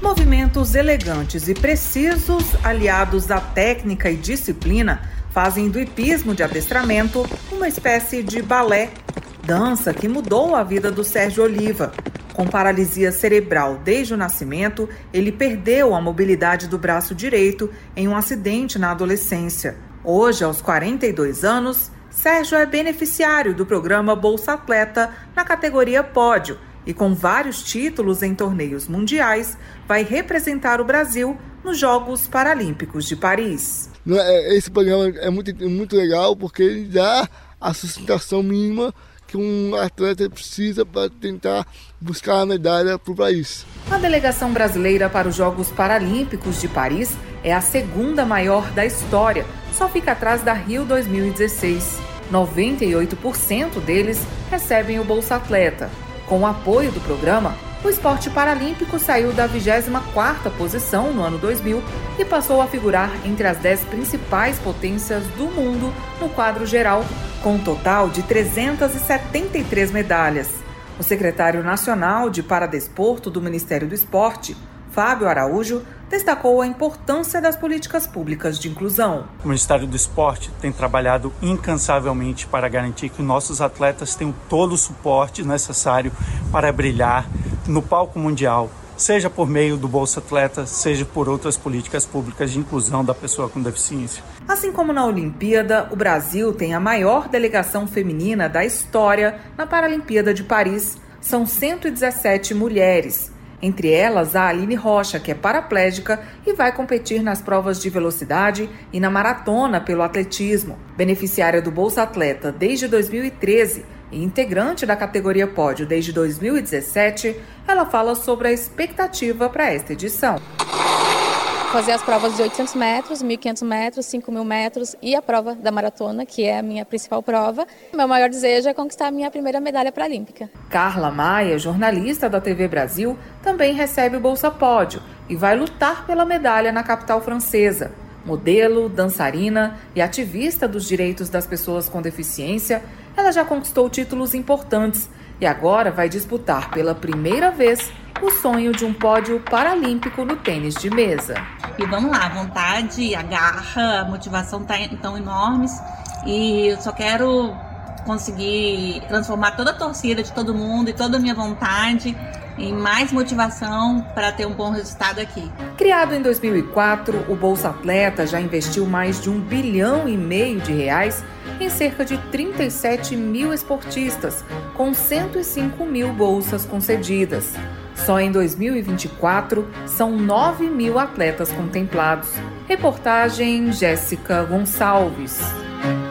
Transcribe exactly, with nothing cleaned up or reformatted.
Movimentos elegantes e precisos, aliados à técnica e disciplina, fazem do hipismo de adestramento uma espécie de balé, dança que mudou a vida do Sérgio Oliva. Com paralisia cerebral desde o nascimento, ele perdeu a mobilidade do braço direito em um acidente na adolescência. Hoje, aos quarenta e dois anos, Sérgio é beneficiário do programa Bolsa Atleta na categoria Pódio e, com vários títulos em torneios mundiais, vai representar o Brasil nos Jogos Paralímpicos de Paris. Esse programa é muito, muito legal porque ele dá a sustentação mínima que um atleta precisa para tentar buscar a medalha para o país. A delegação brasileira para os Jogos Paralímpicos de Paris é a segunda maior da história, só fica atrás da Rio dois mil e dezesseis. noventa e oito por cento deles recebem o Bolsa Atleta. Com o apoio do programa, o esporte paralímpico saiu da vigésima quarta posição no ano dois mil e passou a figurar entre as dez principais potências do mundo no quadro geral, com um total de trezentas e setenta e três medalhas. O secretário nacional de Paradesporto do Ministério do Esporte, Fábio Araújo, destacou a importância das políticas públicas de inclusão. O Ministério do Esporte tem trabalhado incansavelmente para garantir que nossos atletas tenham todo o suporte necessário para brilhar no palco mundial, seja por meio do Bolsa Atleta, seja por outras políticas públicas de inclusão da pessoa com deficiência. Assim como na Olimpíada, o Brasil tem a maior delegação feminina da história na Paralimpíada de Paris. São cento e dezessete mulheres. Entre elas, a Aline Rocha, que é paraplégica e vai competir nas provas de velocidade e na maratona pelo atletismo. Beneficiária do Bolsa Atleta desde dois mil e treze e integrante da categoria Pódio desde dois mil e dezessete, ela fala sobre a expectativa para esta edição. Fazer as provas de oitocentos metros, mil e quinhentos metros, cinco mil metros e a prova da maratona, que é a minha principal prova. Meu maior desejo é conquistar a minha primeira medalha paralímpica. Carla Maia, jornalista da T V Brasil, também recebe o Bolsa Pódio e vai lutar pela medalha na capital francesa. Modelo, dançarina e ativista dos direitos das pessoas com deficiência, ela já conquistou títulos importantes e agora vai disputar pela primeira vez o sonho de um pódio paralímpico no tênis de mesa. E vamos lá, a vontade, a garra, a motivação estão enormes e eu só quero conseguir transformar toda a torcida de todo mundo e toda a minha vontade em mais motivação para ter um bom resultado aqui. Criado em dois mil e quatro, o Bolsa Atleta já investiu mais de um bilhão e meio de reais em cerca de trinta e sete mil esportistas, com cento e cinco mil bolsas concedidas. Só em dois mil e vinte e quatro, são nove mil atletas contemplados. Reportagem Jéssica Gonçalves.